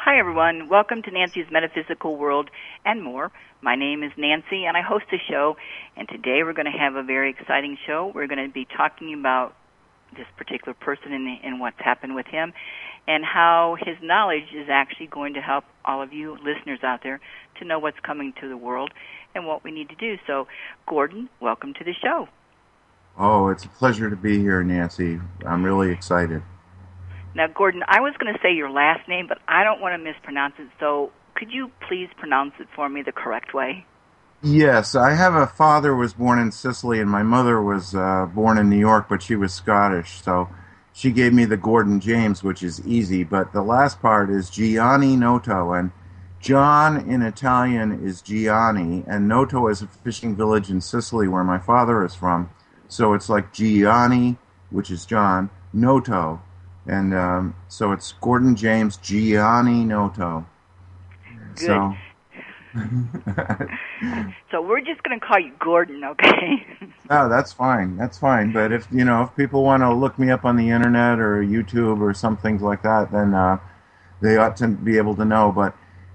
Hi, everyone. Welcome to Nancy's Metaphysical World and more. My name is Nancy, and I host a show. And today we're going to have a very exciting show. We're going to be talking about this particular person and what's happened with him and how his knowledge is actually going to help all of you listeners out there to know what's coming to the world and what we need to do. So, Gordon, welcome to the show. Oh, it's a pleasure to be here, Nancy. I'm really excited. Now, Gordon, I was going to say your last name, but I don't want to mispronounce it, so could you please pronounce it for me the correct way? Yes, I have a father who was born in Sicily, and my mother was born in New York, but she was Scottish, so she gave me the Gordon James, which is easy, but the last part is Gianni Noto, and John in Italian is Gianni, and Noto is a fishing village in Sicily where my father is from, so it's like Gianni, which is John, Noto. And so it's Gordon James Gianni Noto. Good. So we're just going to call you Gordon, okay? Oh, that's fine. That's fine. But if people want to look me up on the internet or YouTube or something like that, then they ought to be able to know. But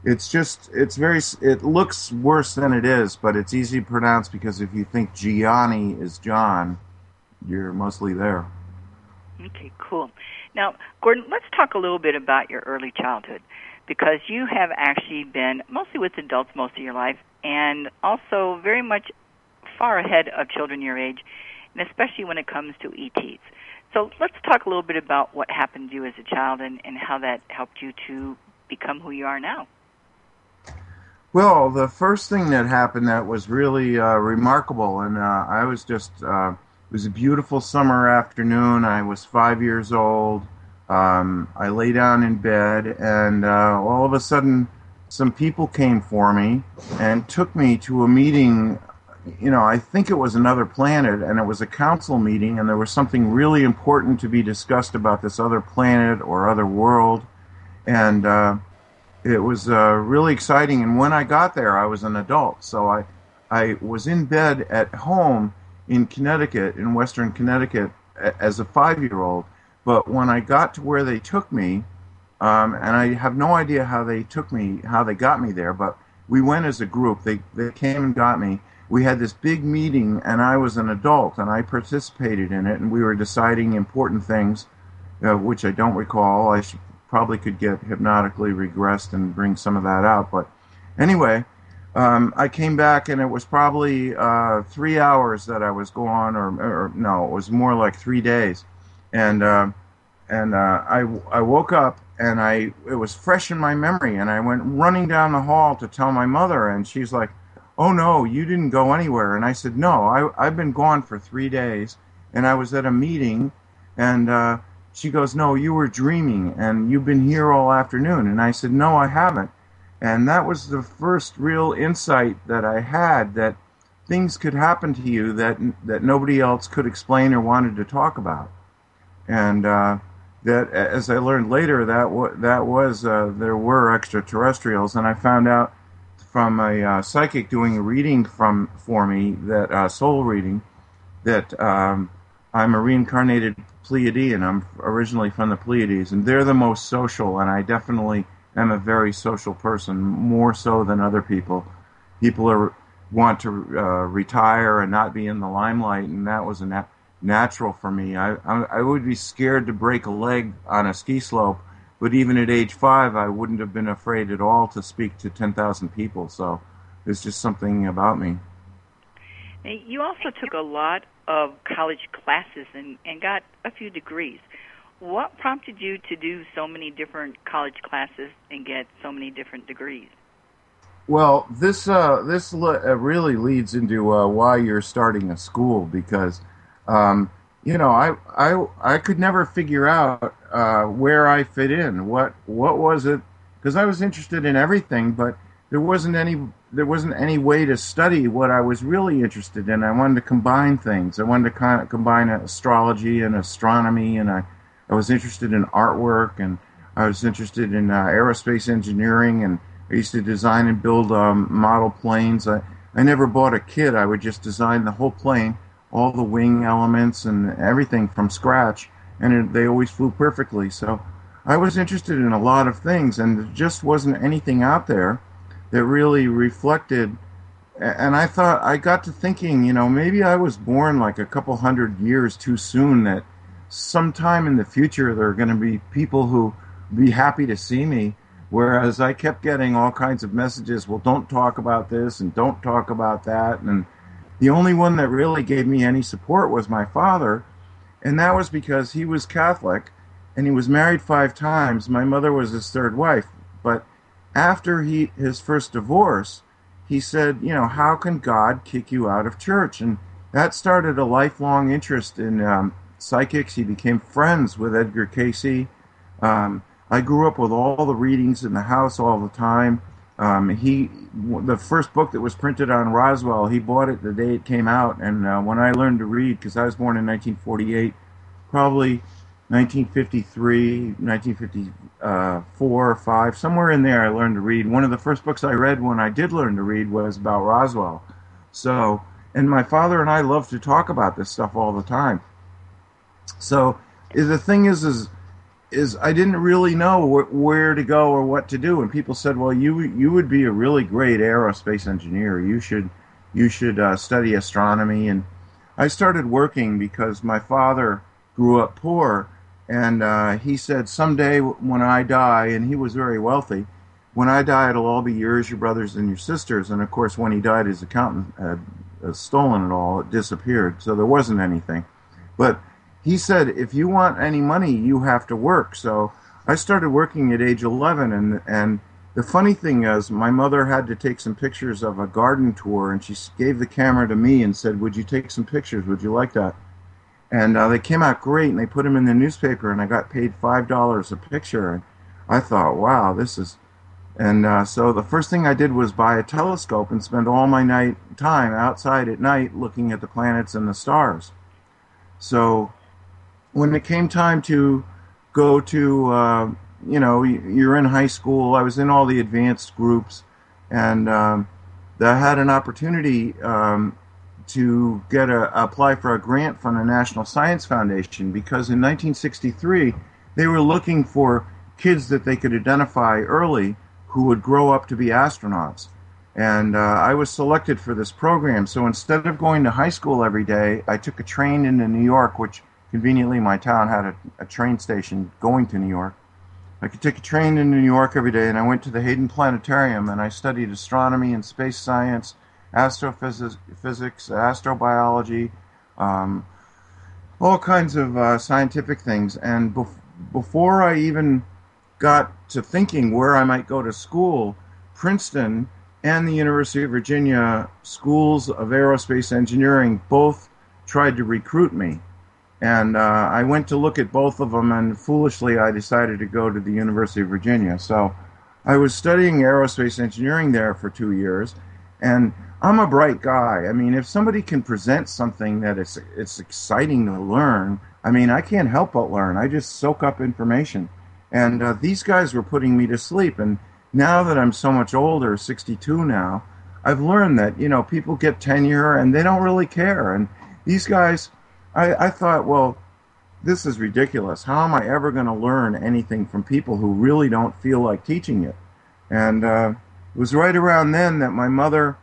it looks worse than it is, but it's easy to pronounce because if you think Gianni is John, you're mostly there. Okay, cool. Now, Gordon, let's talk a little bit about your early childhood, because you have actually been mostly with adults most of your life and also very much far ahead of children your age, and especially when it comes to ETs. So let's talk a little bit about what happened to you as a child and how that helped you to become who you are now. Well, the first thing that happened that was really remarkable, and I was just... it was a beautiful summer afternoon. I was 5 years old. I lay down in bed, and all of a sudden, some people came for me and took me to a meeting. I think it was another planet, and it was a council meeting, and there was something really important to be discussed about this other planet or other world. And it was really exciting. And when I got there, I was an adult. So I was in bed at home in Connecticut, in Western Connecticut, as a 5-year-old. But when I got to where they took me, and I have no idea how they got me there, but we went as a group. They came and got me. We had this big meeting, and I was an adult, and I participated in it, and we were deciding important things, which I don't recall. I probably could get hypnotically regressed and bring some of that out. But anyway, I came back, and it was probably 3 hours that I was gone, or no, it was more like 3 days. And I woke up, and it was fresh in my memory, and I went running down the hall to tell my mother, and she's like, "Oh no, you didn't go anywhere." And I said, "No, I've been gone for 3 days, and I was at a meeting," and she goes, "No, you were dreaming, and you've been here all afternoon." And I said, "No, I haven't." And that was the first real insight that I had, that things could happen to you that nobody else could explain or wanted to talk about. And that, as I learned later, there were extraterrestrials. And I found out from a psychic doing a reading for me, that soul reading, that I'm a reincarnated Pleiadian. I'm originally from the Pleiades, and they're the most social, and I definitely am a very social person, more so than other people. People want to retire and not be in the limelight, and that was natural for me. I would be scared to break a leg on a ski slope, but even at age 5, I wouldn't have been afraid at all to speak to 10,000 people. So there's just something about me. You also took a lot of college classes and got a few degrees. What prompted you to do so many different college classes and get so many different degrees? Well, this really leads into why you're starting a school, because I could never figure out where I fit in. What was it? Because I was interested in everything, but there wasn't any way to study what I was really interested in. I wanted to combine things. I wanted to combine astrology and astronomy, and I was interested in artwork, and I was interested in aerospace engineering, and I used to design and build model planes. I never bought a kit. I would just design the whole plane, all the wing elements and everything from scratch, and they always flew perfectly. So I was interested in a lot of things, and there just wasn't anything out there that really reflected. And I thought, I got to thinking, maybe I was born like a couple hundred years too soon, that sometime in the future there are going to be people who be happy to see me. Whereas I kept getting all kinds of messages, well, don't talk about this and don't talk about that. And the only one that really gave me any support was my father. And that was because he was Catholic and he was married 5 times. My mother was his third wife. But after his first divorce, he said, how can God kick you out of church? And that started a lifelong interest in psychics. He became friends with Edgar Cayce. I grew up with all the readings in the house all the time. The first book that was printed on Roswell, he bought it the day it came out. And when I learned to read, because I was born in 1948, probably 1953, 1954 or 5, somewhere in there I learned to read. One of the first books I read when I did learn to read was about Roswell. So, and my father and I love to talk about this stuff all the time. So the thing is I didn't really know where to go or what to do. And people said, well, you would be a really great aerospace engineer. You should study astronomy. And I started working because my father grew up poor. And he said, someday when I die, and he was very wealthy, when I die, it'll all be yours, your brothers, and your sisters. And of course, when he died, his accountant had stolen it all. It disappeared. So there wasn't anything. But he said, if you want any money, you have to work. So I started working at age 11. And the funny thing is, my mother had to take some pictures of a garden tour, and she gave the camera to me and said, would you take some pictures? Would you like that? And they came out great, and they put them in the newspaper, and I got paid $5 a picture. And I thought, wow, this is... And so the first thing I did was buy a telescope and spend all my time outside at night looking at the planets and the stars. So when it came time to go to, you're in high school, I was in all the advanced groups, and I had an opportunity to apply for a grant from the National Science Foundation, because in 1963 they were looking for kids that they could identify early who would grow up to be astronauts. And I was selected for this program. So instead of going to high school every day, I took a train into New York, which conveniently my town had a train station going to New York. I could take a train into New York every day, and I went to the Hayden Planetarium, and I studied astronomy and space science, astrophysics, astrobiology, all kinds of scientific things. And before I even got to thinking where I might go to school, Princeton and the University of Virginia schools of aerospace engineering both tried to recruit me. And I went to look at both of them, and foolishly I decided to go to the University of Virginia. So I was studying aerospace engineering there for 2 years, and I'm a bright guy. I mean, if somebody can present something that it's exciting to learn, I mean, I can't help but learn. I just soak up information. And these guys were putting me to sleep. And now that I'm so much older, 62 now, I've learned that, people get tenure and they don't really care. And these guys, I thought, well, this is ridiculous. How am I ever going to learn anything from people who really don't feel like teaching it? And it was right around then that my mother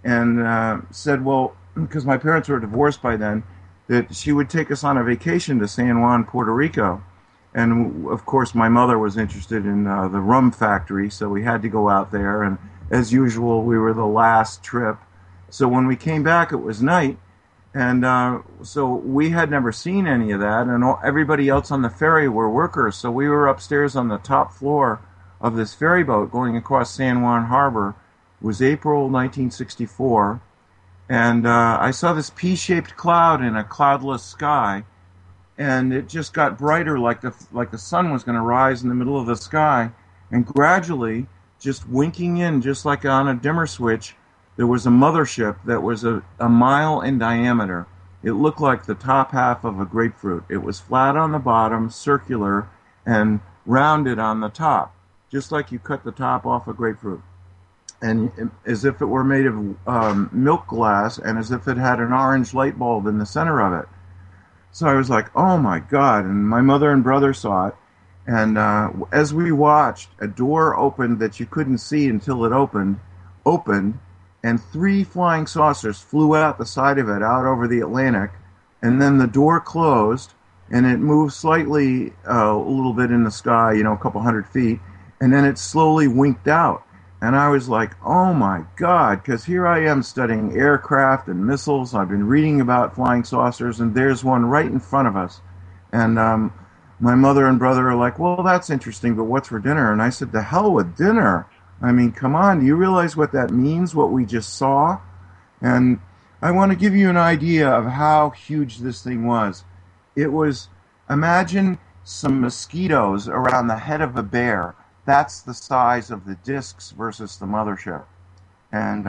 said, well, because my parents were divorced by then, that she would take us on a vacation to San Juan, Puerto Rico. And, of course, my mother was interested in the rum factory, so we had to go out there. And as usual, we were the last trip. So when we came back, it was night. And so we had never seen any of that. And everybody else on the ferry were workers. So we were upstairs on the top floor of this ferry boat going across San Juan Harbor. It was April 1964. And I saw this pea-shaped cloud in a cloudless sky. And it just got brighter, like the sun was going to rise in the middle of the sky. And gradually, just winking in, just like on a dimmer switch, there was a mothership that was a mile in diameter. It looked like the top half of a grapefruit. It was flat on the bottom, circular, and rounded on the top, just like you cut the top off a grapefruit. And as if it were made of milk glass, and as if it had an orange light bulb in the center of it. So I was like, oh my God. And my mother and brother saw it. And as we watched, a door opened that you couldn't see until it opened, and three flying saucers flew out the side of it, out over the Atlantic, and then the door closed, and it moved slightly a little bit in the sky, a couple hundred feet, and then it slowly winked out. And I was like, oh my God, because here I am studying aircraft and missiles. I've been reading about flying saucers, and there's one right in front of us. And my mother and brother are like, well, that's interesting, but what's for dinner? And I said, the hell with dinner. I mean, come on, do you realize what that means, what we just saw? And I want to give you an idea of how huge this thing was. It was, imagine some mosquitoes around the head of a bear. That's the size of the discs versus the mothership. And,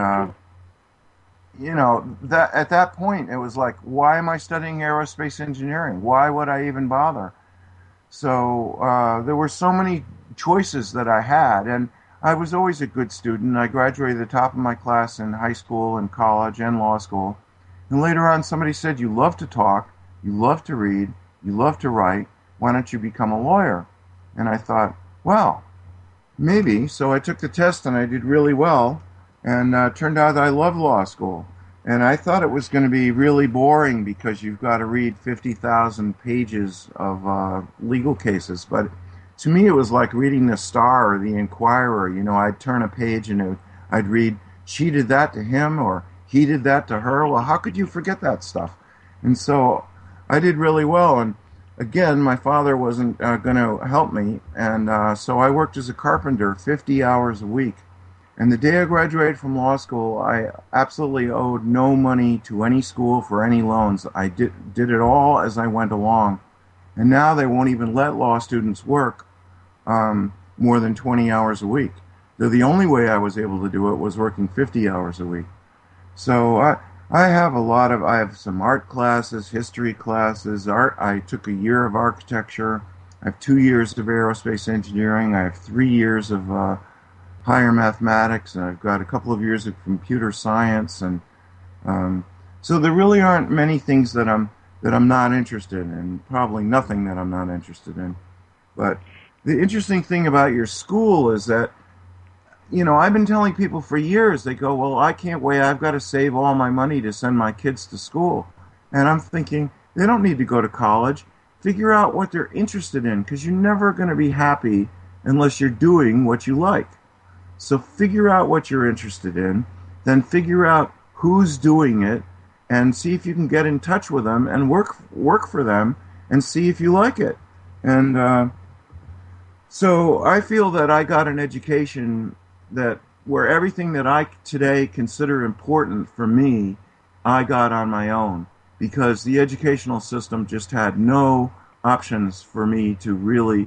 that at that point, it was like, why am I studying aerospace engineering? Why would I even bother? So there were so many choices that I had, and I was always a good student. I graduated the top of my class in high school and college and law school. And later on, somebody said, you love to talk, you love to read, you love to write, why don't you become a lawyer? And I thought, well, maybe. So I took the test and I did really well, and turned out that I love law school. And I thought it was going to be really boring because you've got to read 50,000 pages of legal cases. But to me, it was like reading the Star or the Inquirer. I'd turn a page and I'd read, she did that to him or he did that to her. Well, how could you forget that stuff? And so I did really well. And again, my father wasn't going to help me. And so I worked as a carpenter 50 hours a week. And the day I graduated from law school, I absolutely owed no money to any school for any loans. I did it all as I went along. And now they won't even let law students work more than 20 hours a week. So the only way I was able to do it was working 50 hours a week. So I have some art classes, history classes, I took a year of architecture. I have 2 years of aerospace engineering. I have 3 years of higher mathematics, and I've got a couple of years of computer science, and so there really aren't many things that I'm not interested in, and probably nothing that I'm not interested in. But the interesting thing about your school is that, I've been telling people for years, they go, well, I can't wait, I've got to save all my money to send my kids to school. And I'm thinking, they don't need to go to college. Figure out what they're interested in, because you're never going to be happy unless you're doing what you like. So figure out what you're interested in, then figure out who's doing it, and see if you can get in touch with them and work for them and see if you like it. And so I feel that I got an education where everything that I today consider important for me, I got on my own, because the educational system just had no options for me to really,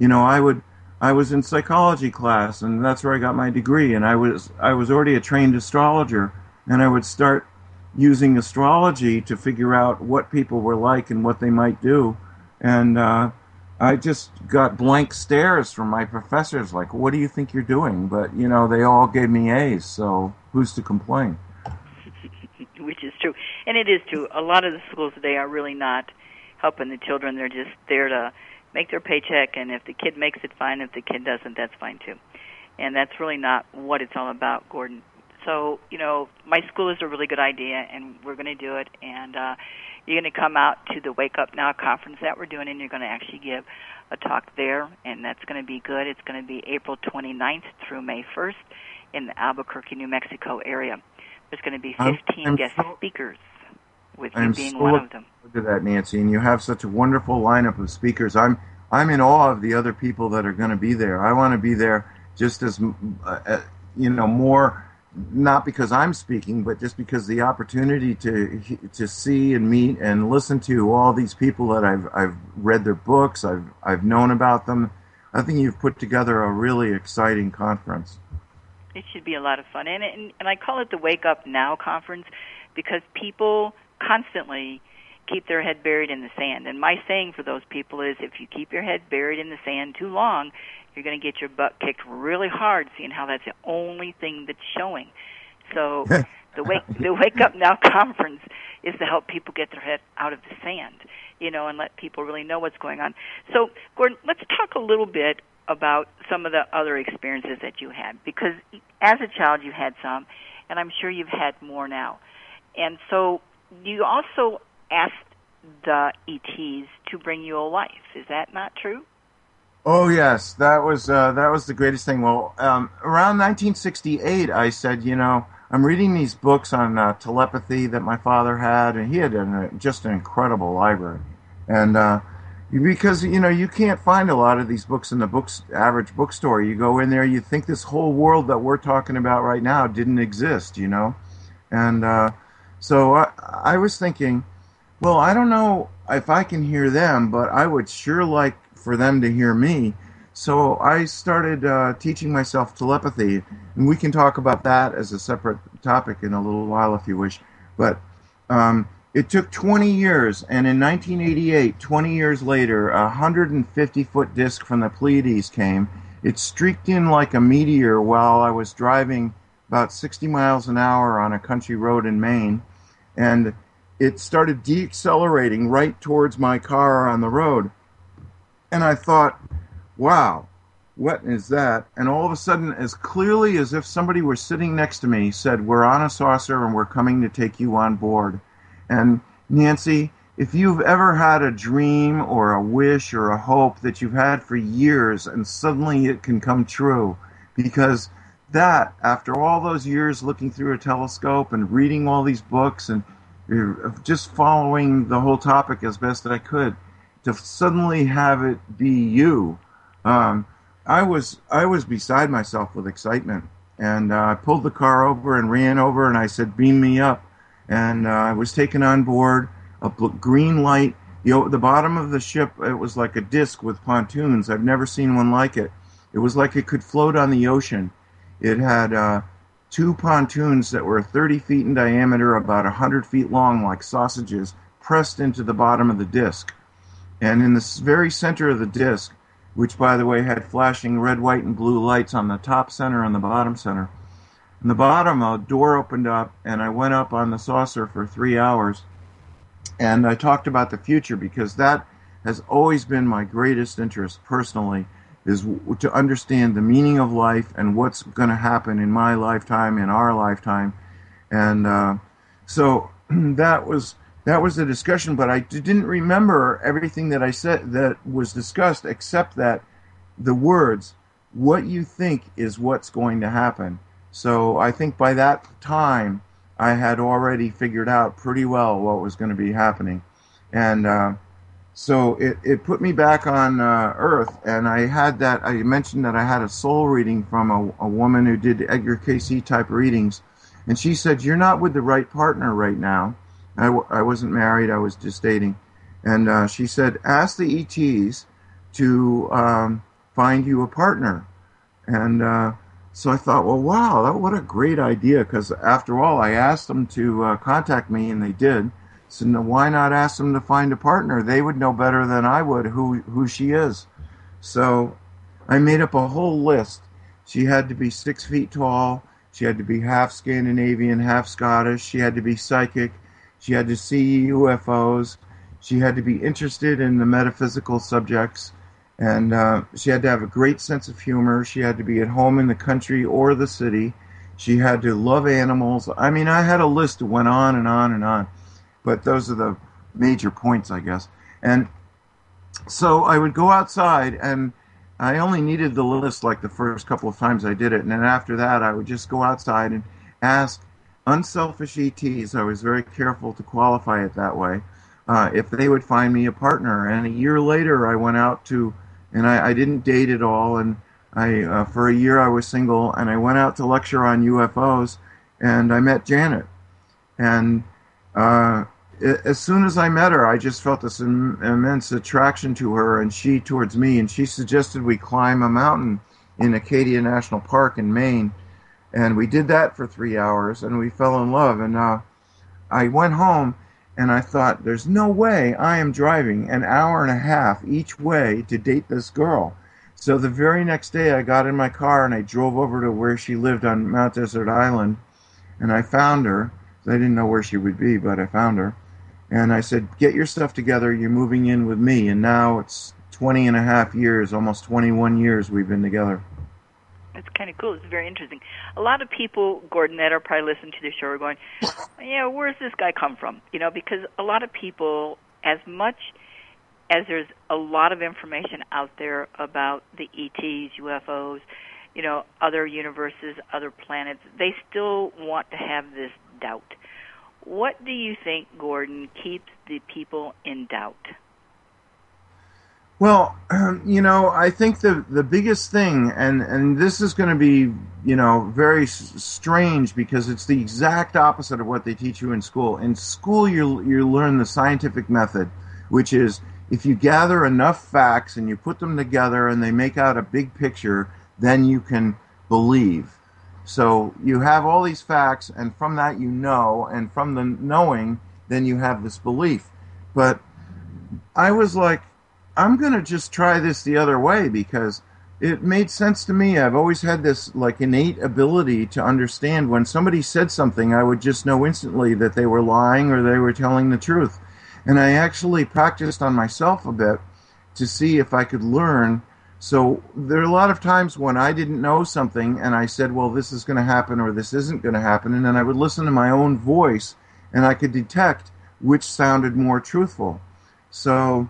I was in psychology class, and that's where I got my degree, and I was already a trained astrologer, and I would start using astrology to figure out what people were like and what they might do. And I just got blank stares from my professors, like, what do you think you're doing? But, they all gave me A's, so who's to complain? Which is true. And it is true. A lot of the schools today are really not helping the children. They're just there to make their paycheck, and if the kid makes it, fine. If the kid doesn't, that's fine too. And that's really not what it's all about, Gordon. So, my school is a really good idea, and we're going to do it. And you're going to come out to the Wake Up Now conference that we're doing, and you're going to actually give a talk there, and that's going to be good. It's going to be April 29th through May 1st in the Albuquerque, New Mexico area. There's going to be 15 guest speakers, with you being one of them. Look at that, Nancy, and you have such a wonderful lineup of speakers. I'm in awe of the other people that are going to be there. I want to be there just as more, not because I'm speaking, but just because the opportunity to see and meet and listen to all these people that I've read their books, I've known about them. I think you've put together a really exciting conference. It should be a lot of fun, and I call it the Wake Up Now conference because people constantly keep their head buried in the sand. And my saying for those people is, if you keep your head buried in the sand too long, you're going to get your butt kicked really hard, seeing how that's the only thing that's showing. So the Wake Up Now conference is to help people get their head out of the sand. and let people really know what's going on. So, Gordon, let's talk a little bit about some of the other experiences that you had, because as a child you had some, and I'm sure you've had more now. And so you also asked the ETs to bring you a life. Is that not true? Oh yes, that was the greatest thing. Well, around 1968, I said, I'm reading these books on telepathy that my father had, and he had just an incredible library. And because you can't find a lot of these books in the average bookstore. You go in there, you think this whole world that we're talking about right now didn't exist, And so I was thinking, well, I don't know if I can hear them, but I would sure like for them to hear me. So I started teaching myself telepathy, and we can talk about that as a separate topic in a little while if you wish. But it took 20 years, and in 1988, 20 years later, a 150-foot disc from the Pleiades came. It streaked in like a meteor while I was driving about 60 miles an hour on a country road in Maine, and it started deaccelerating right towards my car on the road. And I thought, wow, what is that? And all of a sudden, as clearly as if somebody were sitting next to me, said, we're on a saucer and we're coming to take you on board. And Nancy, if you've ever had a dream or a wish or a hope that you've had for years and suddenly it can come true, because that, after all those years looking through a telescope and reading all these books and just following the whole topic as best that I could, to suddenly have it be you, I was beside myself with excitement. And I pulled the car over and ran over and I said, beam me up. And I was taken on board, a green light. The bottom of the ship, it was like a disc with pontoons. I've never seen one like it. It was like it could float on the ocean. It had two pontoons that were 30 feet in diameter, about 100 feet long, like sausages, pressed into the bottom of the disc. And in the very center of the disc, which, by the way, had flashing red, white, and blue lights on the top center and the bottom center, in the bottom, a door opened up, and I went up on the saucer for 3 hours, and I talked about the future, because that has always been my greatest interest personally, is to understand the meaning of life and what's going to happen in my lifetime, in our lifetime. And so that was the discussion, but I didn't remember everything that I said that was discussed, except that the words, what you think is what's going to happen. So I think by that time, I had already figured out pretty well what was going to be happening. And so it put me back on Earth, and I mentioned that I had a soul reading from a woman who did Edgar Cayce type readings, and she said, you're not with the right partner right now. I wasn't married, I was just dating. And she said, ask the ETs to find you a partner. And so I thought, well, wow, what a great idea, because after all, I asked them to contact me, and they did. So why not ask them to find a partner? They would know better than I would who she is. So I made up a whole list. She had to be 6 feet tall. She had to be half Scandinavian, half Scottish. She had to be psychic. She had to see UFOs. She had to be interested in the metaphysical subjects. And she had to have a great sense of humor. She had to be at home in the country or the city. She had to love animals. I mean, I had a list that went on and on and on. But those are the major points, I guess. And so I would go outside, and I only needed the list like the first couple of times I did it. And then after that, I would just go outside and ask unselfish ETs. I was very careful to qualify it that way. If they would find me a partner. And a year later, I went out to, and I didn't date at all, and for a year I was single, and I went out to lecture on UFOs, and I met Janet. And as soon as I met her, I just felt this immense attraction to her, and she towards me, and she suggested we climb a mountain in Acadia National Park in Maine, and we did that for 3 hours, and we fell in love. And I went home, and I thought, there's no way I am driving an hour and a half each way to date this girl. So the very next day, I got in my car, and I drove over to where she lived on Mount Desert Island, and I found her. I didn't know where she would be, but I found her. And I said, get your stuff together. You're moving in with me. And now it's 20 and a half years, almost 21 years we've been together. It's kind of cool. It's very interesting. A lot of people, Gordon, that are probably listening to the show are going, yeah, where's this guy come from? Because a lot of people, as much as there's a lot of information out there about the ETs, UFOs, other universes, other planets, they still want to have this doubt. What do you think, Gordon, keeps the people in doubt? Well, I think the biggest thing, and this is going to be, very strange because it's the exact opposite of what they teach you in school. In school, you learn the scientific method, which is if you gather enough facts and you put them together and they make out a big picture, then you can believe. So you have all these facts, and from that you know, and from the knowing, then you have this belief. But I was like, I'm going to just try this the other way because it made sense to me. I've always had this like innate ability to understand when somebody said something, I would just know instantly that they were lying or they were telling the truth. And I actually practiced on myself a bit to see if I could learn. So there are a lot of times when I didn't know something and I said, well, this is going to happen or this isn't going to happen. And then I would listen to my own voice and I could detect which sounded more truthful. So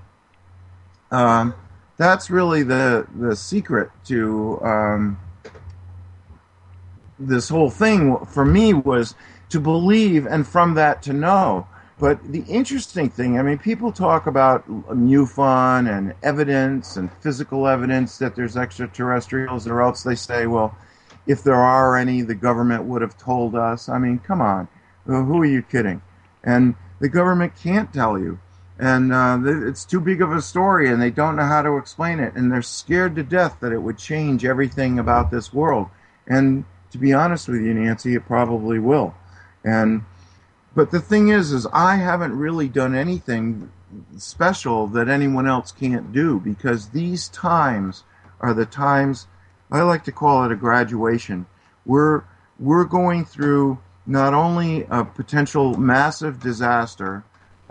that's really the secret to this whole thing for me was to believe and from that to know. But the interesting thing, people talk about MUFON and evidence and physical evidence that there's extraterrestrials, or else they say, well, if there are any, the government would have told us. Come on. Who are you kidding? And the government can't tell you. And it's too big of a story, and they don't know how to explain it. And they're scared to death that it would change everything about this world. And to be honest with you, Nancy, it probably will. But the thing is I haven't really done anything special that anyone else can't do, because these times are the times, I like to call it a graduation. We're going through not only a potential massive disaster,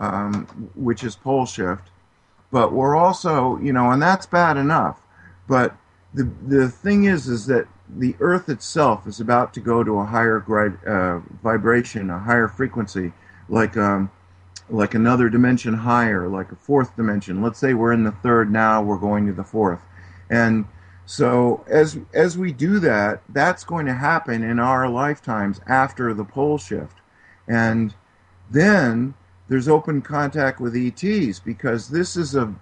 which is pole shift, but we're also, and that's bad enough. But the thing is that the Earth itself is about to go to a higher vibration, a higher frequency, like another dimension higher, like a fourth dimension. Let's say we're in the third now, we're going to the fourth. And so as we do that, that's going to happen in our lifetimes after the pole shift. And then there's open contact with ETs, because this is an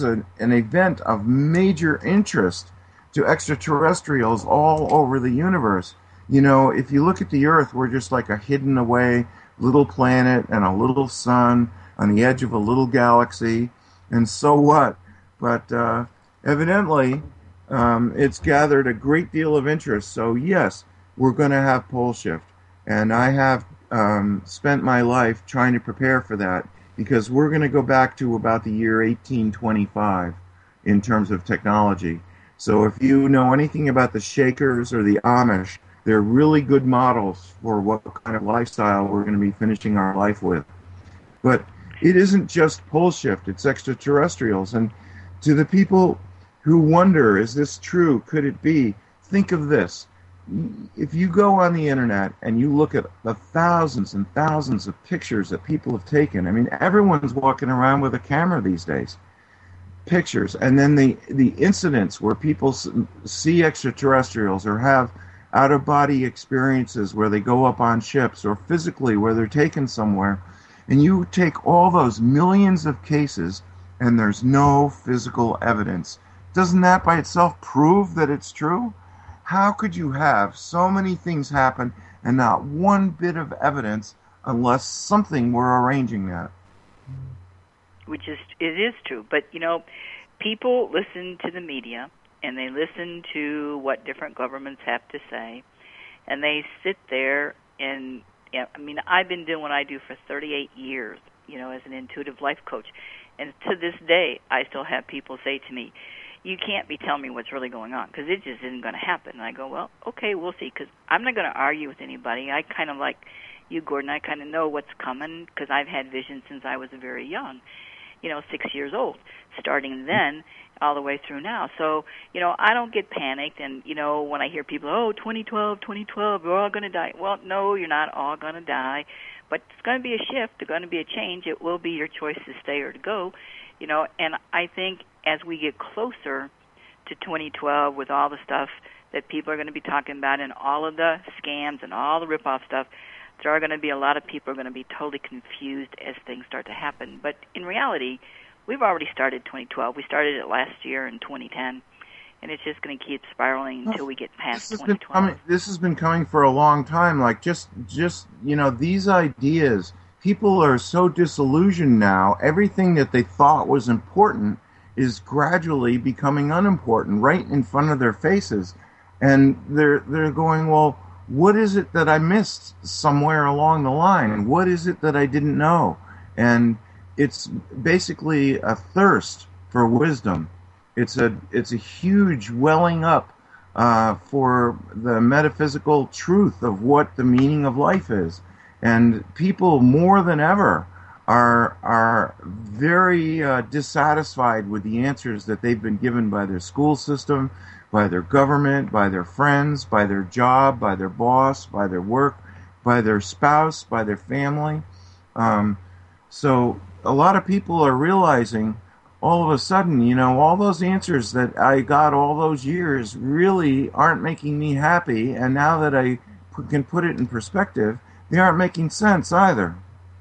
event of major interest to extraterrestrials all over the universe. If you look at the Earth, we're just like a hidden away little planet and a little sun on the edge of a little galaxy, and so what? But evidently, it's gathered a great deal of interest. So yes, we're going to have pole shift, and I have spent my life trying to prepare for that, because we're going to go back to about the year 1825 in terms of technology. So if you know anything about the Shakers or the Amish, they're really good models for what kind of lifestyle we're going to be finishing our life with. But it isn't just pole shift, it's extraterrestrials. And to the people who wonder, is this true? Could it be? Think of this. If you go on the internet and you look at the thousands and thousands of pictures that people have taken, everyone's walking around with a camera these days. Pictures, and then the incidents where people see extraterrestrials or have out-of-body experiences where they go up on ships, or physically where they're taken somewhere, and you take all those millions of cases and there's no physical evidence. Doesn't that by itself prove that it's true? How could you have so many things happen and not one bit of evidence unless something were arranging that? It is true. But, people listen to the media, and they listen to what different governments have to say, and they sit there and, I've been doing what I do for 38 years, as an intuitive life coach. And to this day, I still have people say to me, you can't be telling me what's really going on, because it just isn't going to happen. And I go, well, okay, we'll see, because I'm not going to argue with anybody. I kind of like, you, Gordon, I kind of know what's coming because I've had visions since I was very young, 6 years old, starting then all the way through now. So, I don't get panicked. And, when I hear people, 2012, we're all going to die. Well, no, you're not all going to die. But it's going to be a shift. There's going to be a change. It will be your choice to stay or to go. And I think as we get closer to 2012 with all the stuff that people are going to be talking about and all of the scams and all the rip-off stuff, there are going to be a lot of people are going to be totally confused as things start to happen. But in reality, we've already started 2012. We started it last year in 2010, and it's just going to keep spiraling until we get past 2012. This has been coming for a long time. Like just these ideas, people are so disillusioned now. Everything that they thought was important is gradually becoming unimportant right in front of their faces. And they're going, well, what is it that I missed somewhere along the line? What is it that I didn't know? And it's basically a thirst for wisdom. It's a huge welling up for the metaphysical truth of what the meaning of life is. And people more than ever are very dissatisfied with the answers that they've been given by their school system, by their government, by their friends, by their job, by their boss, by their work, by their spouse, by their family. So a lot of people are realizing all of a sudden, all those answers that I got all those years really aren't making me happy. And now that I can put it in perspective, they aren't making sense either.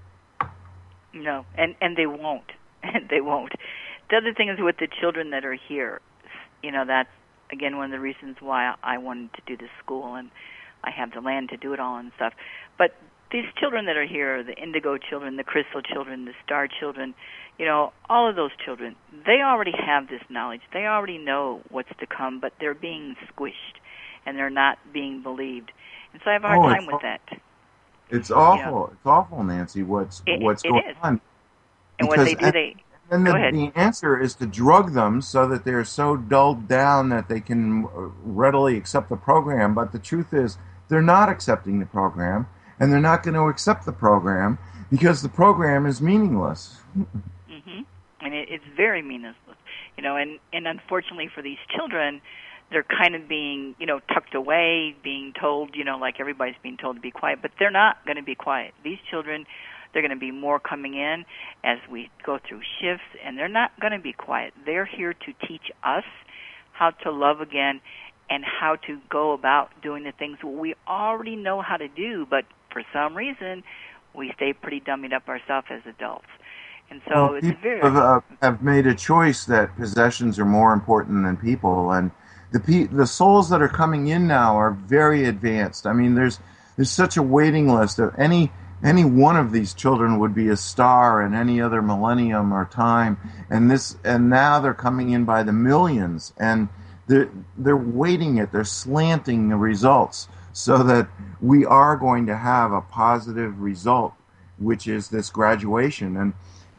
No, and they won't. They won't. The other thing is with the children that are here, that's, again, one of the reasons why I wanted to do this school, and I have the land to do it all and stuff. But these children that are here, the indigo children, the crystal children, the star children, all of those children, they already have this knowledge. They already know what's to come, but they're being squished, and they're not being believed. And so I have a hard time with that. It's awful. It's awful, Nancy, what's going on. And what they do, the answer is to drug them so that they're so dulled down that they can readily accept the program. But the truth is, they're not accepting the program, and they're not going to accept the program because the program is meaningless. Mm-hmm. And it's very meaningless, and unfortunately for these children, they're kind of being, tucked away, being told, like everybody's being told to be quiet, but they're not going to be quiet. These children, they're going to be more coming in as we go through shifts, and they're not going to be quiet. They're here to teach us how to love again and how to go about doing the things we already know how to do, but for some reason, we stay pretty dummied up ourselves as adults. And so it's very... have made a choice that possessions are more important than people, and the souls that are coming in now are very advanced. I mean, there's such a waiting list of any one of these children would be a star in any other millennium or time, and now they're coming in by the millions, and they're weighting it, they're slanting the results so that we are going to have a positive result, which is this graduation. And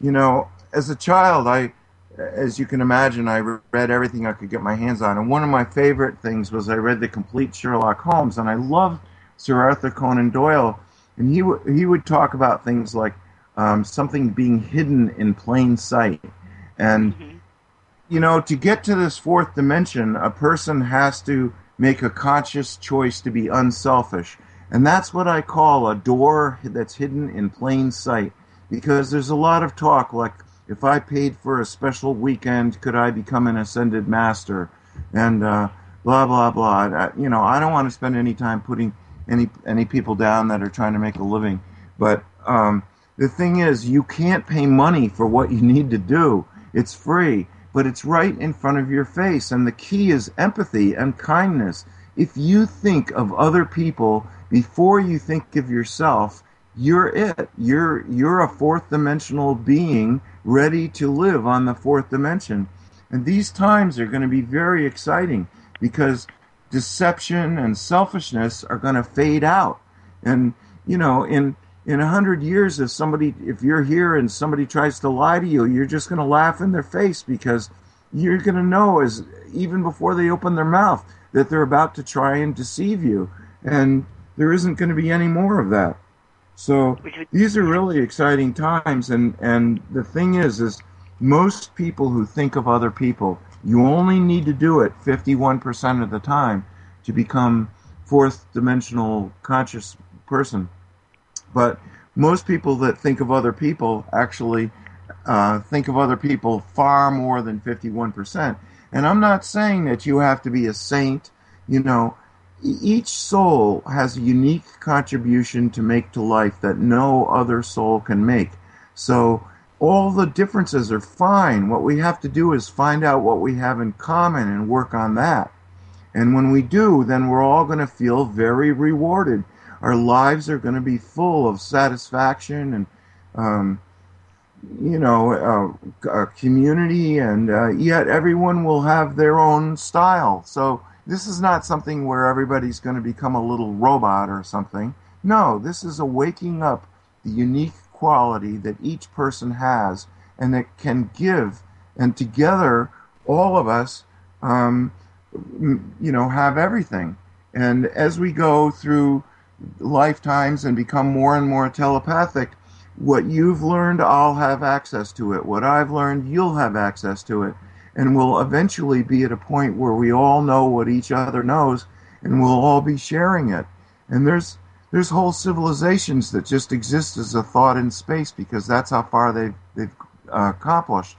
as a child, as you can imagine, I read everything I could get my hands on. And one of my favorite things was I read the complete Sherlock Holmes, and I loved Sir Arthur Conan Doyle. And he would talk about things like something being hidden in plain sight. And, to get to this fourth dimension, a person has to make a conscious choice to be unselfish. And that's what I call a door that's hidden in plain sight. Because there's a lot of talk like, if I paid for a special weekend, could I become an ascended master? And blah, blah, blah. I don't want to spend any time putting any people down that are trying to make a living. But the thing is, you can't pay money for what you need to do. It's free, but it's right in front of your face. And the key is empathy and kindness. If you think of other people before you think of yourself, you're it. You're a fourth dimensional being ready to live on the fourth dimension. And these times are going to be very exciting because deception and selfishness are going to fade out. And, in 100 years, if you're here and somebody tries to lie to you, you're just going to laugh in their face because you're going to know, even before they open their mouth, that they're about to try and deceive you. And there isn't going to be any more of that. So these are really exciting times, and the thing is most people who think of other people, you only need to do it 51% of the time to become fourth dimensional conscious person. But most people that think of other people actually think of other people far more than 51%. And I'm not saying that you have to be a saint. You know, each soul has a unique contribution to make to life that no other soul can make. So all the differences are fine. What we have to do is find out what we have in common and work on that. And when we do, then we're all going to feel very rewarded. Our lives are going to be full of satisfaction and, community, and yet everyone will have their own style. So this is not something where everybody's going to become a little robot or something. No, this is a waking up the unique quality that each person has and that can give. And together, all of us, have everything. And as we go through lifetimes and become more and more telepathic, what you've learned, I'll have access to it. What I've learned, you'll have access to it. And we'll eventually be at a point where we all know what each other knows, and we'll all be sharing it. And there's whole civilizations that just exist as a thought in space because that's how far they've accomplished.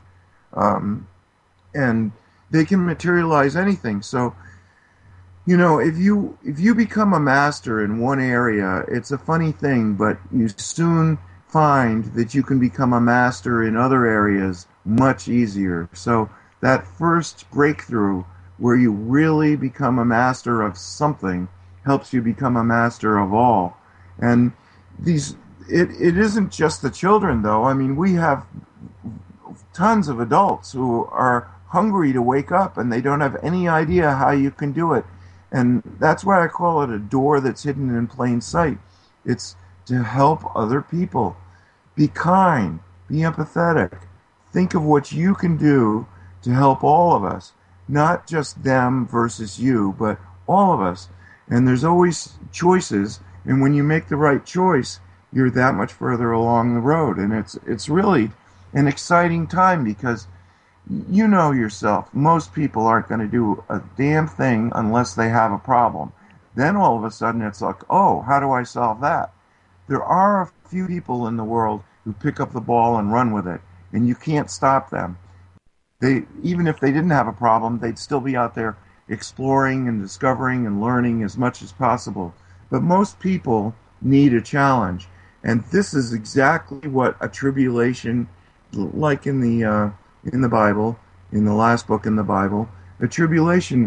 And they can materialize anything. So, if you become a master in one area, it's a funny thing, but you soon find that you can become a master in other areas much easier. So that first breakthrough where you really become a master of something helps you become a master of all. And it isn't just the children, though. I mean, we have tons of adults who are hungry to wake up and they don't have any idea how you can do it. And that's why I call it a door that's hidden in plain sight. It's to help other people. Be kind. Be empathetic. Think of what you can do to help all of us. Not just them versus you, but all of us. And there's always choices. And when you make the right choice, you're that much further along the road. And it's really an exciting time because you know yourself, most people aren't going to do a damn thing unless they have a problem. Then all of a sudden it's like, oh, how do I solve that? There are a few people in the world who pick up the ball and run with it, and you can't stop them. Even if they didn't have a problem, they'd still be out there exploring and discovering and learning as much as possible. But most people need a challenge, and this is exactly what a tribulation, like in the Bible, in the last book in the Bible, a tribulation,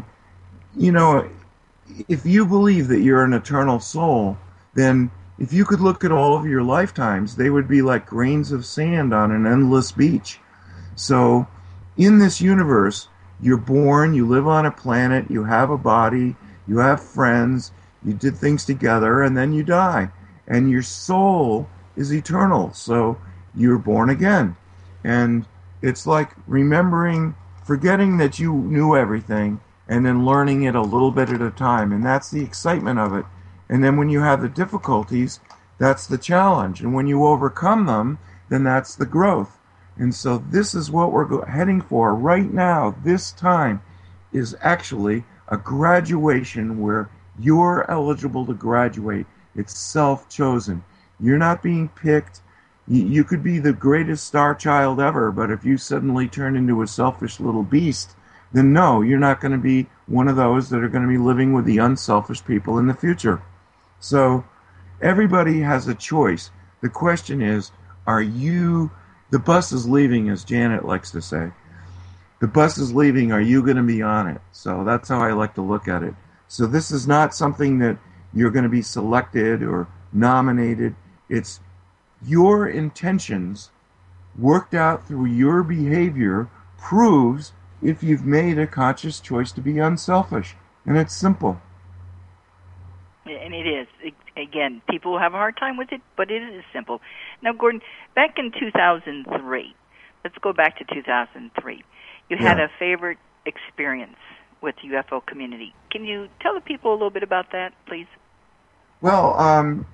if you believe that you're an eternal soul, then if you could look at all of your lifetimes, they would be like grains of sand on an endless beach. So in this universe, you're born, you live on a planet, you have a body, you have friends, you did things together, and then you die. And your soul is eternal, so you're born again. And it's like forgetting that you knew everything, and then learning it a little bit at a time. And that's the excitement of it. And then when you have the difficulties, that's the challenge. And when you overcome them, then that's the growth. And so this is what we're heading for right now. This time is actually a graduation where you're eligible to graduate. It's self-chosen. You're not being picked. You could be the greatest star child ever, but if you suddenly turn into a selfish little beast, then no, you're not going to be one of those that are going to be living with the unselfish people in the future. So everybody has a choice. The question is, the bus is leaving, as Janet likes to say. The bus is leaving, are you going to be on it? So that's how I like to look at it. So this is not something that you're going to be selected or nominated. It's your intentions worked out through your behavior proves if you've made a conscious choice to be unselfish. And it's simple. And it is. Again, people have a hard time with it, but it is simple. Now, Gordon, back in 2003, let's go back to 2003. You had a favorite experience with the UFO community. Can you tell the people a little bit about that, please? Well,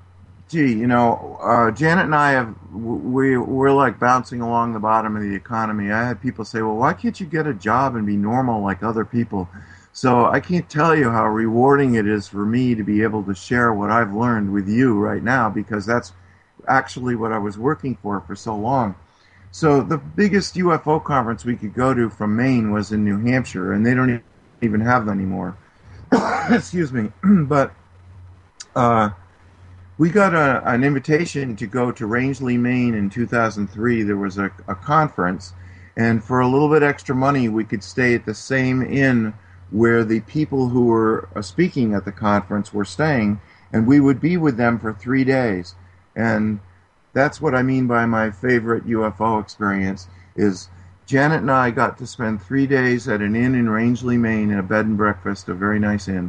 Gee, Janet and I we're like bouncing along the bottom of the economy. I had people say, "Well, why can't you get a job and be normal like other people?" So I can't tell you how rewarding it is for me to be able to share what I've learned with you right now, because that's actually what I was working for so long. So the biggest UFO conference we could go to from Maine was in New Hampshire, and they don't even have them anymore. Excuse me, but. We got an invitation to go to Rangeley, Maine in 2003. There was a conference, and for a little bit extra money, we could stay at the same inn where the people who were speaking at the conference were staying, and we would be with them for 3 days. And that's what I mean by my favorite UFO experience is Janet and I got to spend 3 days at an inn in Rangeley, Maine, in a bed and breakfast, a very nice inn,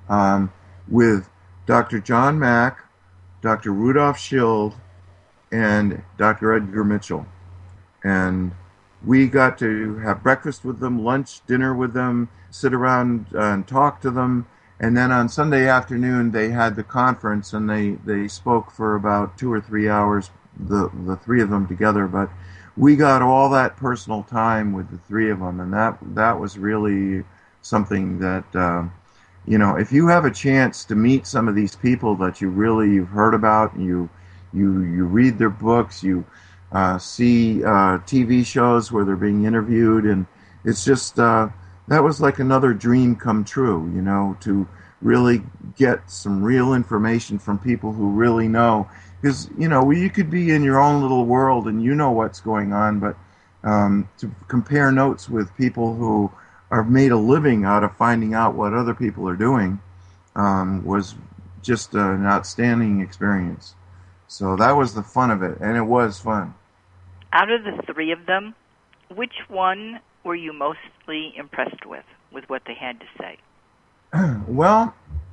with Dr. John Mack, Dr. Rudolph Schild, and Dr. Edgar Mitchell. And we got to have breakfast with them, lunch, dinner with them, sit around and talk to them. And then on Sunday afternoon, they had the conference, and they spoke for about 2 or 3 hours, the three of them together. But we got all that personal time with the three of them, and that was really something that if you have a chance to meet some of these people that you've heard about, and you read their books, you see TV shows where they're being interviewed, and it's just that was like another dream come true, to really get some real information from people who really know. Because you could be in your own little world and you know what's going on, but to compare notes with people who are made a living out of finding out what other people are doing was just an outstanding experience. So that was the fun of it, and it was fun. Out of the three of them, which one were you mostly impressed with what they had to say? Well,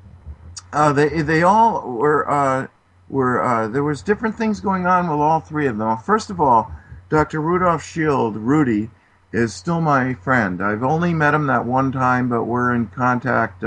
they all were there was different things going on with all three of them. First of all, Dr. Rudolph Schild, Rudy, is still my friend. I've only met him that one time, but we're in contact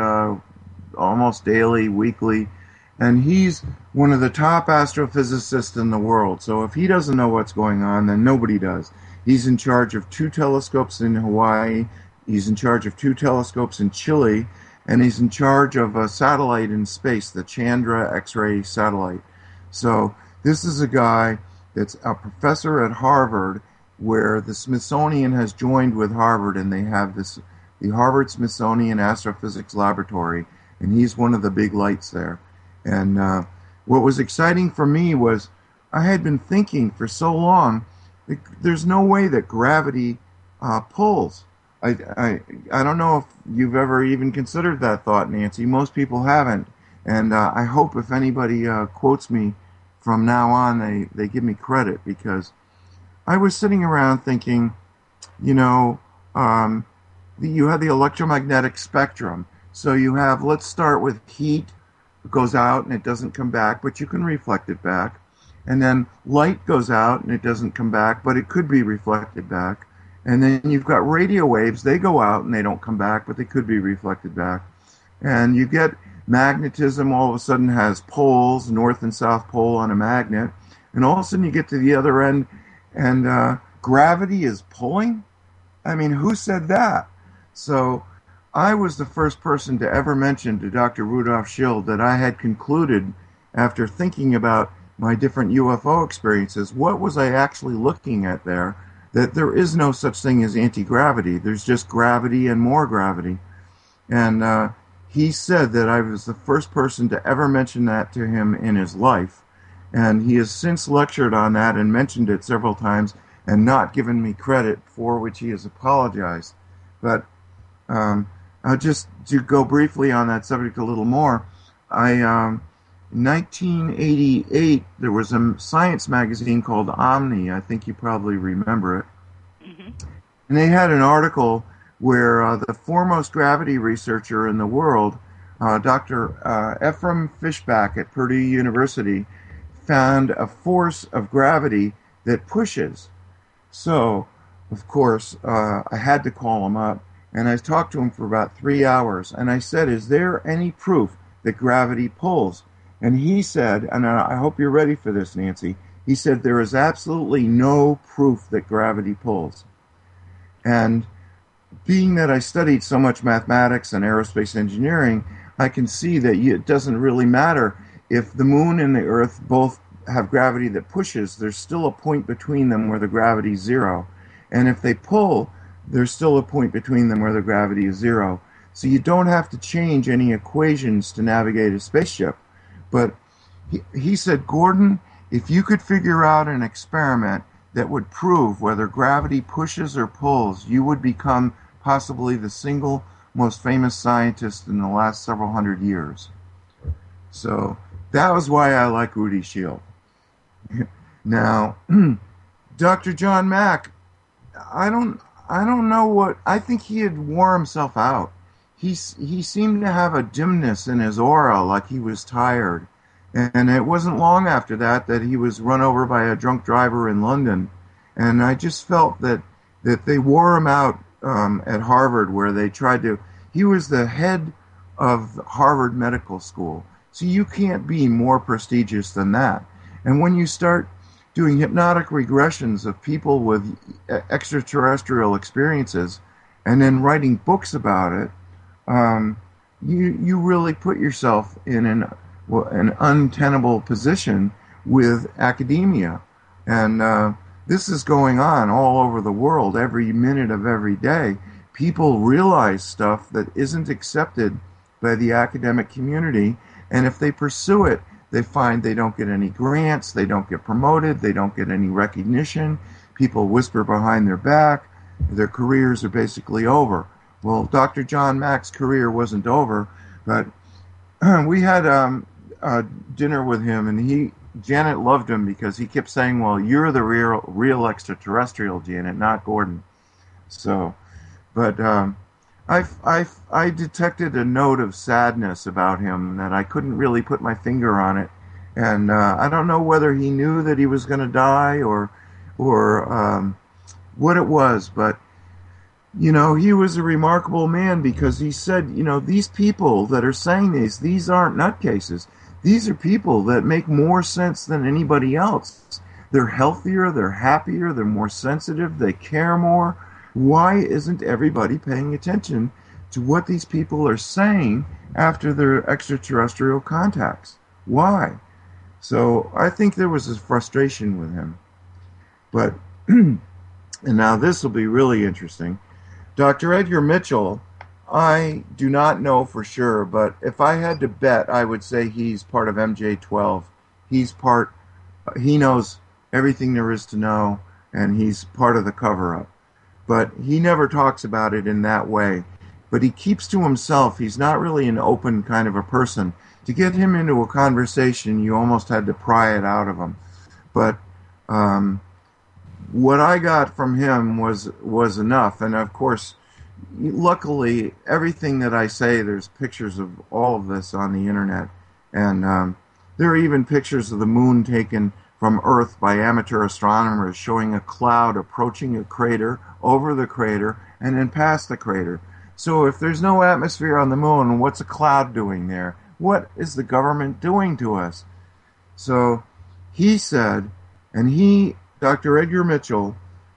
almost daily, weekly, and he's one of the top astrophysicists in the world. So if he doesn't know what's going on, then nobody does. He's in charge of 2 telescopes in Hawaii, he's in charge of 2 telescopes in Chile, and he's in charge of a satellite in space, the Chandra X-ray satellite. So this is a guy that's a professor at Harvard, where the Smithsonian has joined with Harvard, and they have the Harvard-Smithsonian Astrophysics Laboratory, and he's one of the big lights there. And what was exciting for me was I had been thinking for so long, there's no way that gravity pulls. I don't know if you've ever even considered that thought, Nancy. Most people haven't. And I hope if anybody quotes me from now on, they give me credit, because I was sitting around thinking, you have the electromagnetic spectrum. So you have, let's start with heat. It goes out and it doesn't come back, but you can reflect it back. And then light goes out and it doesn't come back, but it could be reflected back. And then you've got radio waves. They go out and they don't come back, but they could be reflected back. And you get magnetism all of a sudden has poles, north and south pole on a magnet. And all of a sudden you get to the other end, and gravity is pulling? I mean, who said that? So I was the first person to ever mention to Dr. Rudolph Schild that I had concluded, after thinking about my different UFO experiences, what was I actually looking at there, that there is no such thing as anti-gravity. There's just gravity and more gravity. And he said that I was the first person to ever mention that to him in his life. And he has since lectured on that and mentioned it several times and not given me credit, for which he has apologized. But just to go briefly on that subject a little more, in 1988, there was a science magazine called Omni. I think you probably remember it. Mm-hmm. And they had an article where the foremost gravity researcher in the world, Dr. Ephraim Fishback at Purdue University, found a force of gravity that pushes. So, of course, I had to call him up, and I talked to him for about 3 hours, and I said, is there any proof that gravity pulls? And he said, and I hope you're ready for this, Nancy, he said there is absolutely no proof that gravity pulls. And being that I studied so much mathematics and aerospace engineering, I can see that it doesn't really matter if the moon and the Earth both have gravity that pushes. There's still a point between them where the gravity is zero. And if they pull, there's still a point between them where the gravity is zero. So you don't have to change any equations to navigate a spaceship. But he said, Gordon, if you could figure out an experiment that would prove whether gravity pushes or pulls, you would become possibly the single most famous scientist in the last several hundred years. So that was why I like Rudy Shield. Now, Dr. John Mack, I don't know what, I think he had wore himself out. He seemed to have a dimness in his aura, like he was tired. And it wasn't long after that he was run over by a drunk driver in London. And I just felt that they wore him out at Harvard, where they tried to, he was the head of Harvard Medical School. So you can't be more prestigious than that. And when you start doing hypnotic regressions of people with extraterrestrial experiences and then writing books about it, you really put yourself in an untenable position with academia. And this is going on all over the world every minute of every day. People realize stuff that isn't accepted by the academic community, and if they pursue it, they find they don't get any grants, they don't get promoted, they don't get any recognition. People whisper behind their back. Their careers are basically over. Well, Dr. John Mack's career wasn't over, but we had dinner with him, and Janet loved him because he kept saying, well, you're the real extraterrestrial, Janet, not Gordon. So, but I detected a note of sadness about him that I couldn't really put my finger on it. And I don't know whether he knew that he was going to die or what it was, but you know, he was a remarkable man because he said, you know, these people that are saying these aren't nutcases. These are people that make more sense than anybody else. They're healthier, they're happier, they're more sensitive, they care more. Why isn't everybody paying attention to what these people are saying after their extraterrestrial contacts? Why? So I think there was a frustration with him. But, and now this will be really interesting. Dr. Edgar Mitchell, I do not know for sure, but if I had to bet, I would say he's part of MJ-12. He knows everything there is to know, and he's part of the cover-up. But he never talks about it in that way. But he keeps to himself. He's not really an open kind of a person. To get him into a conversation, you almost had to pry it out of him. But what I got from him was enough. And of course, luckily, everything that I say, there's pictures of all of this on the internet. And there are even pictures of the moon taken from Earth by amateur astronomers showing a cloud approaching a crater, over the crater, and then past the crater. So if there's no atmosphere on the moon, what's a cloud doing there? What is the government doing to us? So he said, and Dr. Edgar Mitchell,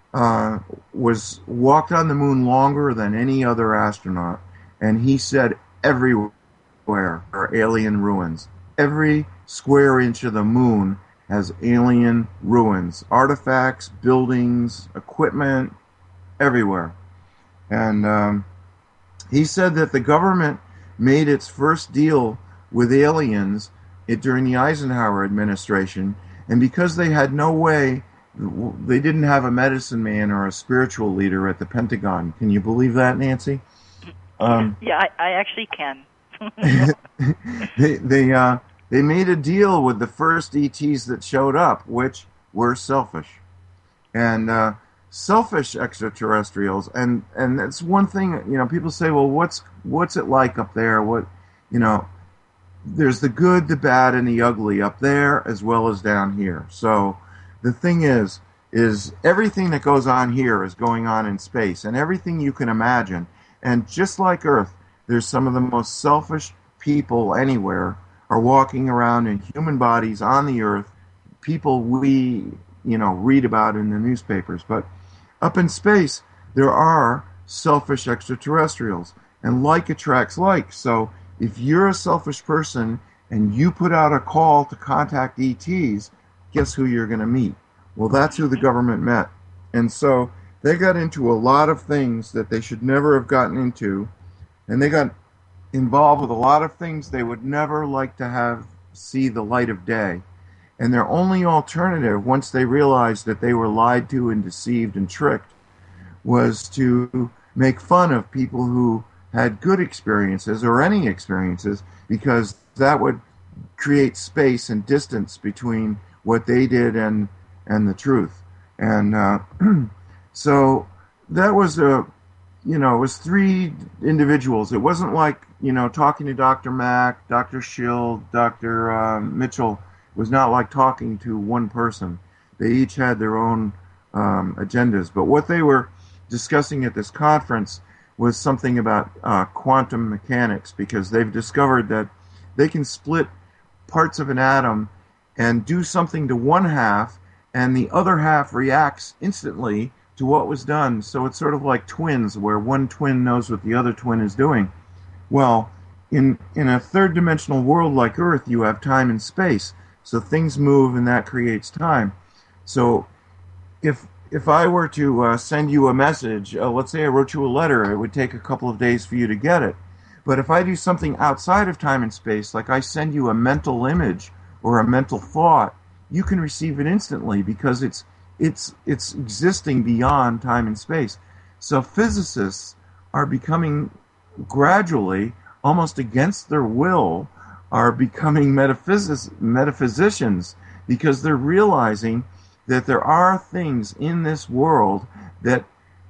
walked on the moon longer than any other astronaut, and he said everywhere are alien ruins. Every square inch of the moon has alien ruins, artifacts, buildings, equipment, everywhere. And he said that the government made its first deal with aliens during the Eisenhower administration, and because they had no way, they didn't have a medicine man or a spiritual leader at the Pentagon. Can you believe that, Nancy? Yeah, I actually can. They made a deal with the first ETs that showed up, which were selfish. And selfish extraterrestrials, and that's one thing, you know, people say, well, what's it like up there? There's the good, the bad, and the ugly up there as well as down here. So the thing is everything that goes on here is going on in space, and everything you can imagine. And just like Earth, there's some of the most selfish people anywhere are walking around in human bodies on the Earth, people we, read about in the newspapers. But up in space, there are selfish extraterrestrials, and like attracts like. So if you're a selfish person and you put out a call to contact ETs, guess who you're going to meet? Well, that's who the government met. And so they got into a lot of things that they should never have gotten into, and they got involved with a lot of things they would never like to have see the light of day. And their only alternative, once they realized that they were lied to and deceived and tricked, was to make fun of people who had good experiences or any experiences, because that would create space and distance between what they did and the truth. And so that was it was three individuals. It wasn't like, talking to Dr. Mack, Dr. Schill, Dr. Mitchell was not like talking to one person. They each had their own agendas. But what they were discussing at this conference was something about quantum mechanics, because they've discovered that they can split parts of an atom and do something to one half, and the other half reacts instantly to what was done. So it's sort of like twins, where one twin knows what the other twin is doing. Well, in a third-dimensional world like Earth, you have time and space. So things move, and that creates time. So if I were to send you a message, let's say I wrote you a letter, it would take a couple of days for you to get it. But if I do something outside of time and space, like I send you a mental image or a mental thought, you can receive it instantly, because it's existing beyond time and space. So physicists are becoming gradually, almost against their will, are becoming metaphysicians, because they're realizing that there are things in this world that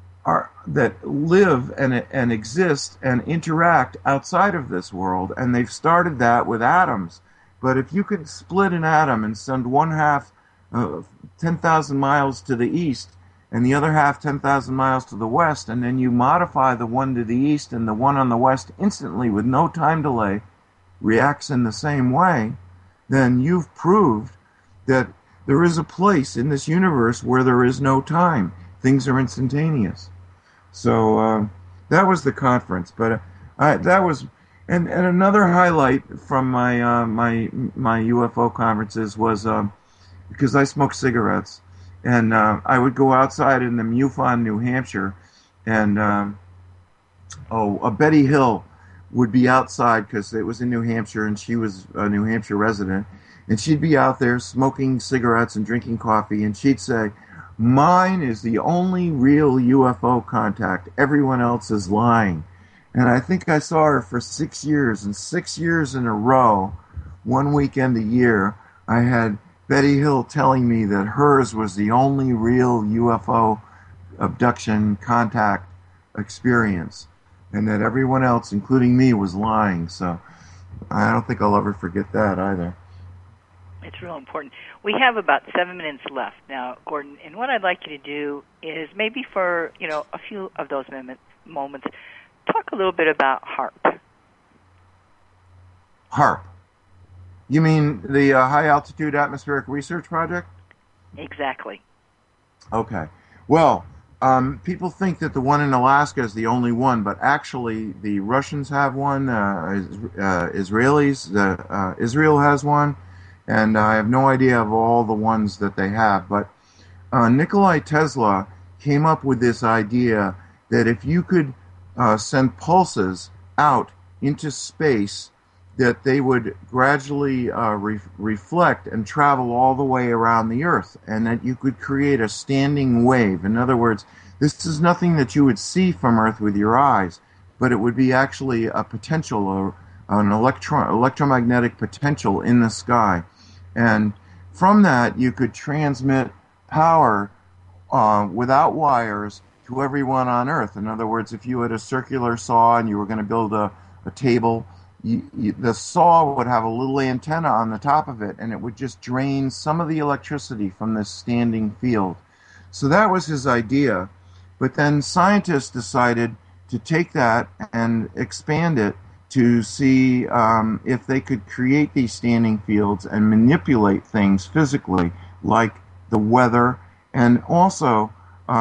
live and exist and interact outside of this world, and they've started that with atoms. But if you could split an atom and send one half 10,000 miles to the east and the other half 10,000 miles to the west, and then you modify the one to the east, and the one on the west instantly, with no time delay, reacts in the same way, then you've proved that there is a place in this universe where there is no time. Things are instantaneous. So that was the conference. But that was, and another highlight from my my UFO conferences was because I smoke cigarettes, and I would go outside in the MUFON, New Hampshire, and Betty Hill would be outside, because it was in New Hampshire, and she was a New Hampshire resident, and she'd be out there smoking cigarettes and drinking coffee, and she'd say, "Mine is the only real UFO contact. Everyone else is lying." And I think I saw her for 6 years, and 6 years in a row, one weekend a year, I had Betty Hill telling me that hers was the only real UFO abduction contact experience, and that everyone else, including me, was lying. So I don't think I'll ever forget that either. It's real important. We have about 7 minutes left now, Gordon, and what I'd like you to do is maybe for a few of those moments, talk a little bit about HAARP. HAARP. You mean the High Altitude Atmospheric Research Project? Exactly. Okay. Well, people think that the one in Alaska is the only one, but actually the Russians have one, Israelis, Israel has one, and I have no idea of all the ones that they have. But Nikola Tesla came up with this idea that if you could send pulses out into space, that they would gradually reflect and travel all the way around the Earth, and that you could create a standing wave. In other words, this is nothing that you would see from Earth with your eyes, but it would be actually a potential, or an electromagnetic potential in the sky. And from that, you could transmit power without wires to everyone on Earth. In other words, if you had a circular saw and you were going to build a table, the saw would have a little antenna on the top of it, and it would just drain some of the electricity from this standing field. So that was his idea. But then scientists decided to take that and expand it to see if they could create these standing fields and manipulate things physically, like the weather. And also,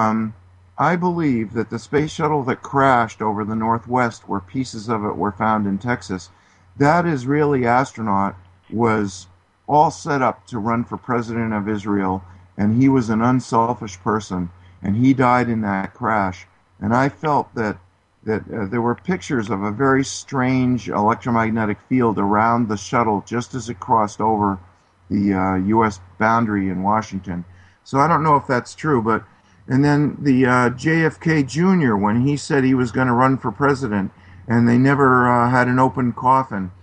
I believe that the space shuttle that crashed over the Northwest, where pieces of it were found in Texas, that Israeli astronaut was all set up to run for president of Israel, and he was an unselfish person, and he died in that crash. And I felt that there were pictures of a very strange electromagnetic field around the shuttle just as it crossed over the U.S. boundary in Washington. So I don't know if that's true, but and then the JFK Jr., when he said he was going to run for president, and they never had an open coffin.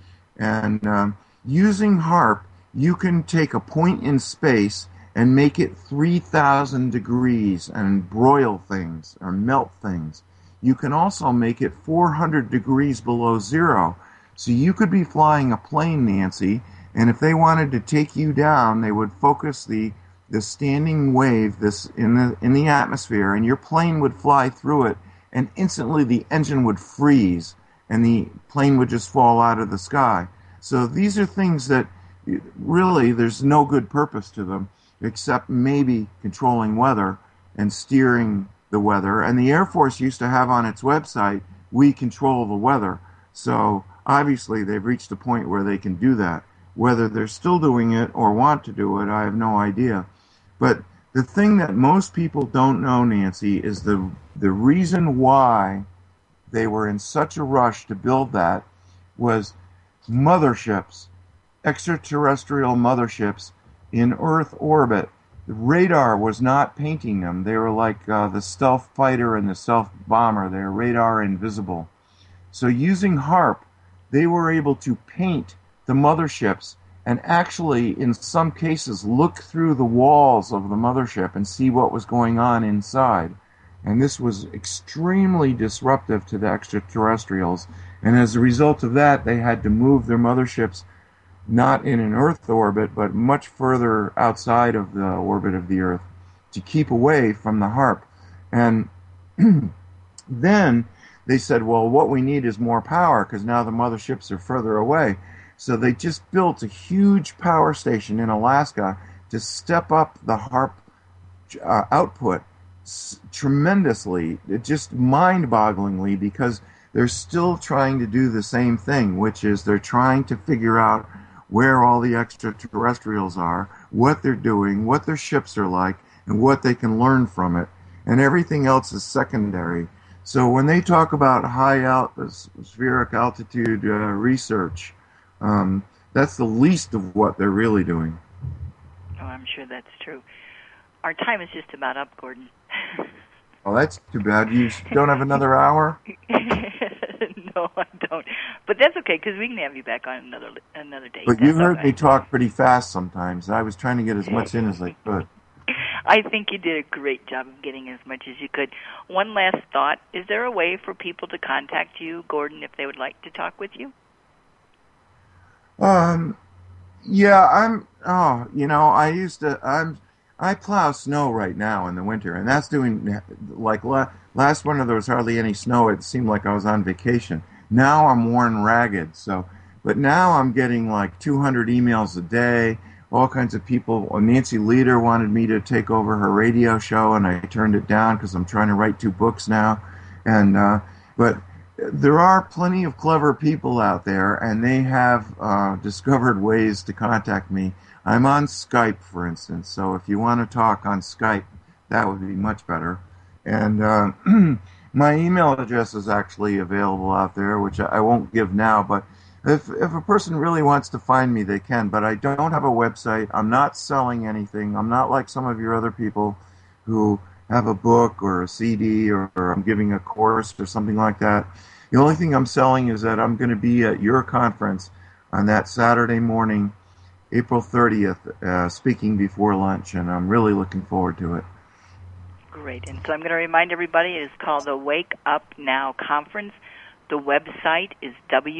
And using HARP, you can take a point in space and make it 3,000 degrees and broil things or melt things. You can also make it 400 degrees below zero. So you could be flying a plane, Nancy, and if they wanted to take you down, they would focus the standing wave in the atmosphere, and your plane would fly through it, and instantly the engine would freeze, and the plane would just fall out of the sky. So these are things that really there's no good purpose to them, except maybe controlling weather and steering the weather. And the Air Force used to have on its website, "We control the weather." So obviously they've reached a point where they can do that. Whether they're still doing it or want to do it, I have no idea. But the thing that most people don't know, Nancy, is the reason why they were in such a rush to build that was motherships, extraterrestrial motherships in Earth orbit. The radar was not painting them. They were like the stealth fighter and the stealth bomber. They're radar invisible. So using HARP, they were able to paint the motherships and actually, in some cases, look through the walls of the mothership and see what was going on inside. And this was extremely disruptive to the extraterrestrials. And as a result of that, they had to move their motherships not in an Earth orbit, but much further outside of the orbit of the Earth to keep away from the HARP. And then they said, well, what we need is more power because now the motherships are further away. So they just built a huge power station in Alaska to step up the HARP output tremendously, just mind-bogglingly, because they're still trying to do the same thing, which is they're trying to figure out where all the extraterrestrials are, what they're doing, what their ships are like, and what they can learn from it. And everything else is secondary. So when they talk about high atmospheric altitude research, that's the least of what they're really doing. Oh, I'm sure that's true. Our time is just about up, Gordon. Well, that's too bad. You don't have another hour? No, I don't. But that's okay, because we can have you back on another day. But you've heard me talk pretty fast sometimes. I was trying to get as much in as I could. I think you did a great job of getting as much as you could. One last thought. Is there a way for people to contact you, Gordon, if they would like to talk with you? Yeah, I plow snow right now in the winter, and that's doing, like, last winter there was hardly any snow. It seemed like I was on vacation. Now I'm worn ragged, but now I'm getting like 200 emails a day, all kinds of people. Nancy Lieder wanted me to take over her radio show, and I turned it down because I'm trying to write 2 books now. But there are plenty of clever people out there, and they have discovered ways to contact me. I'm on Skype, for instance, so if you want to talk on Skype, that would be much better. And my email address is actually available out there, which I won't give now, but if a person really wants to find me, they can. But I don't have a website. I'm not selling anything. I'm not like some of your other people who have a book or a CD or I'm giving a course or something like that. The only thing I'm selling is that I'm going to be at your conference on that Saturday morning, April 30th, speaking before lunch, and I'm really looking forward to it. Great. And so I'm going to remind everybody it is called the Wake Up Now Conference. The website is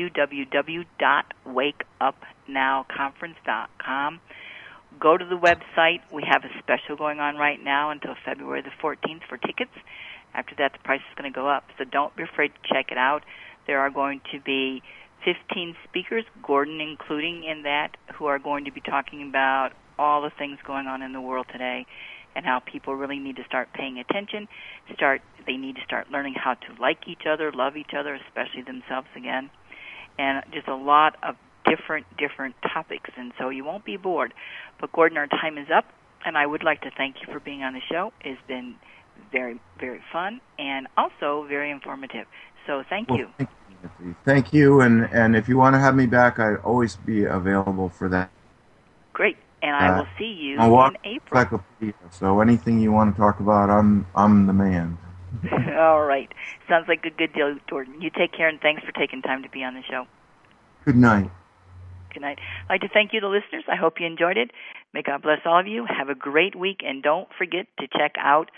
www.wakeupnowconference.com. Go to the website. We have a special going on right now until February the 14th for tickets. After that, the price is going to go up. So don't be afraid to check it out. There are going to be 15 speakers, Gordon including in that, who are going to be talking about all the things going on in the world today and how people really need to start paying attention. They need to start learning how to like each other, love each other, especially themselves again. And just a lot of different topics, and so you won't be bored. But Gordon, our time is up, and I would like to thank you for being on the show. It's been very, very fun and also very informative. So thank you. Thank you, and if you want to have me back, I'd always be available for that. Great, and I will see you in April. So anything you want to talk about, I'm the man. All right. Sounds like a good deal, Gordon. You take care, and thanks for taking time to be on the show. Good night. Good night. I'd like to thank you, the listeners. I hope you enjoyed it. May God bless all of you. Have a great week, and don't forget to check out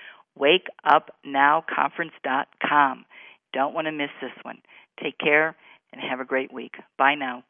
wakeupnowconference.com. Don't want to miss this one. Take care and have a great week. Bye now.